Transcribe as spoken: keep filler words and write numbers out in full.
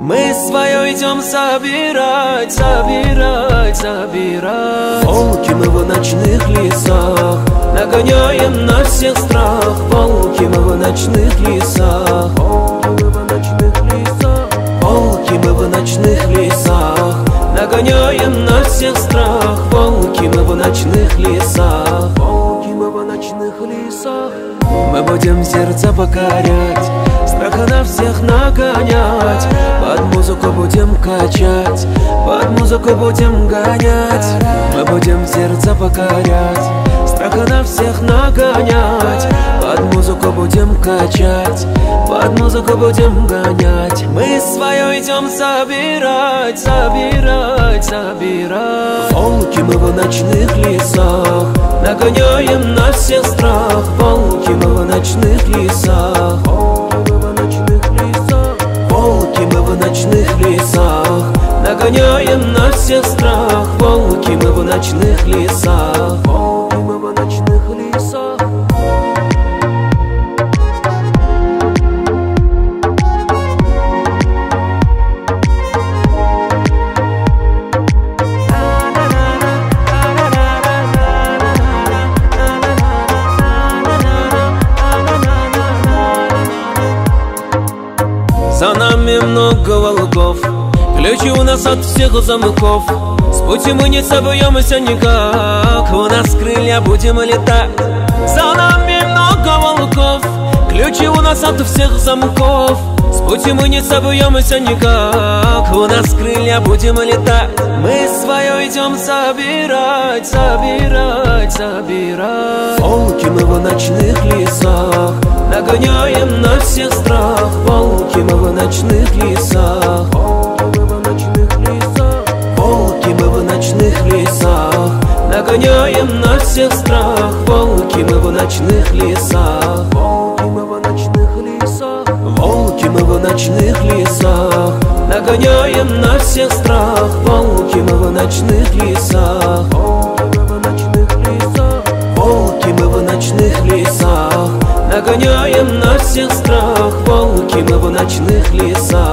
Мы свое идем собирать, собирать, собирать. Волки мы в ночных лесах, нагоняем на всех страх. Волки мы в ночных лесах, волки мы в ночных лесах, волки мы в ночных лесах, нагоняем на всех страх. Волки мы в ночных лесах, волки мы в ночных лесах. Мы будем сердца покорять, страха на всех нагонять. Под музыку будем качать, под музыку будем гонять. Мы будем сердца покорять, страха на всех нагонять. под музыку будем качать, под музыку будем гонять. Мы свое идем собирать, собирать, собирать. Волки мы в ночных лесах, нагоняем на всех страх. Волки мы в ночных лесах, волки мы в ночных лесах, волки мы в ночных лесах, нагоняем на всех страх. Волки мы в ночных лесах, волки мы в ночных лесах. За нами много волков, ключи у нас от всех замков. С пути мы не собьемся никак, у нас крылья, будем летать. За нами много волков, ключи у нас от всех замков. С пути мы не собьемся никак, у нас крылья, будем летать. Мы свое идем собирать, собирать, собирать. Волки мы в ночных лесах, нагоняем на всех страх. Волки мы в ночных лесах, волки мы в ночных лесах, волки мы в ночных лесах, нагоняем на всех страх. Волки мы в ночных лесах, волки мы в ночных лесах, волки мы в ночных лесах, нагоняем на всех страх. Волки мы в ночных лесах, волки мы в ночных лесах, волки мы в ночных лесах, нагоняем на всех страх. Волки мы в ночных лесах.